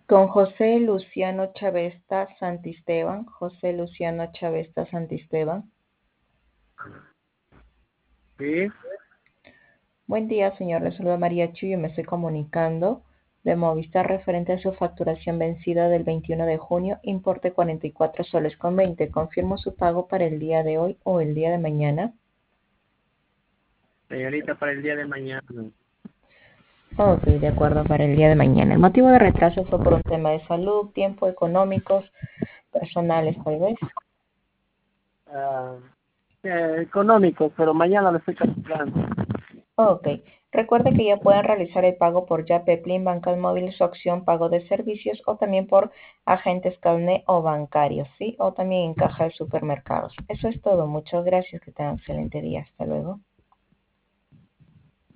Con José Luciano Chavesta Santisteban. José Luciano Chavesta Santisteban. Sí, Buen día, señor. Le saluda María Chu. Yo me estoy comunicando de Movistar referente a su facturación vencida del 21 de junio, importe 44 soles con 20. Confirmo su pago para el día de hoy o el día de mañana. señorita, para el día de mañana. Ok, de acuerdo, para el día de mañana. El motivo de retraso fue por un tema de salud, tiempo, económicos, personales, tal vez. Ah, económico, pero mañana lo estoy calculando. Ok. Recuerde que ya pueden realizar el pago por Yape, Plin, Bancas Móviles, su opción pago de servicios o también por agentes Calne o bancarios, ¿sí? O también en caja de supermercados. Eso es todo. Muchas gracias. Que tengan un excelente día. Hasta luego.